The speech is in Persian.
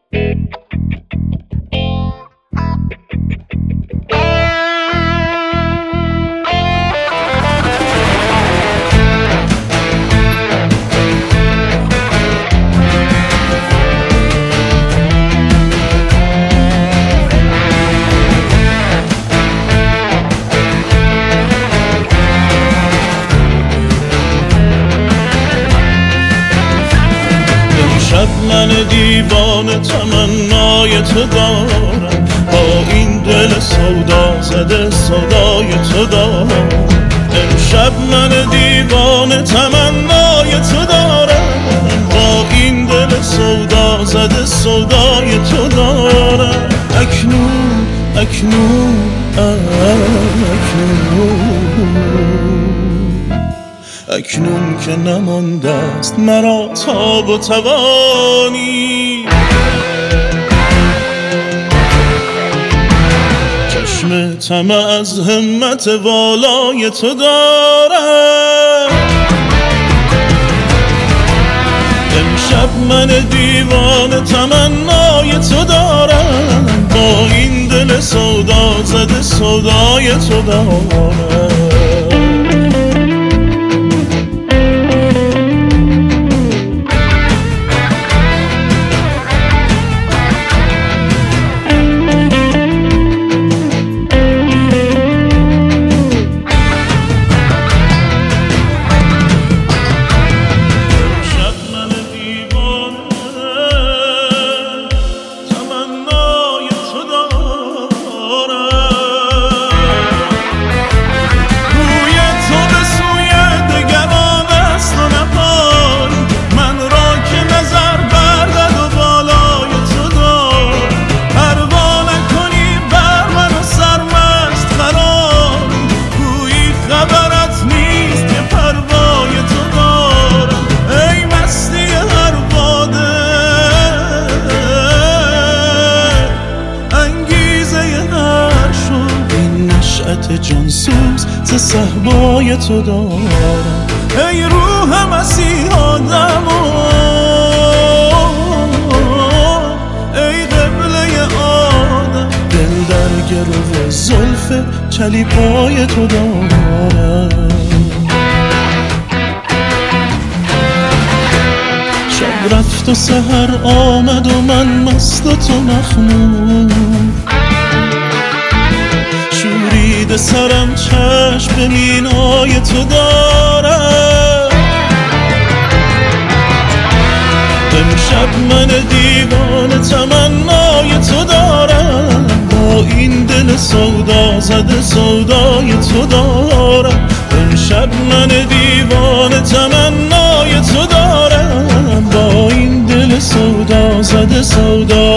من دیوانه تمنای تو دارم، با این دل سودا زده سودای تو دارم. امشب من دیوانه تمنای تو دارم، با این دل سودا زده سودای تو دارم. اکنون اکنون اکنون که نمانده است مرا تاب و توانی، چشم طمع از همت والای تو دارم. امشب من دیوانه تمنای تو دارم، با این دل سودا زده سودای تو دارم. جانسوز ز صحبای تو دارم. ای روح مسیح آدمو، ای قبله آدم، دل در گرو زلف چلیپای تو دارم. شب رفت و سحر آمد و من مست و تو مخمور، شورید سرم چشم به مینای تو دارم. امشب من دیوانه تمنای تو دارم، با این دل سودا زده سودای تو دارم. امشب من دیوانه تمنای تو دارم، با این دل سودا زده سودای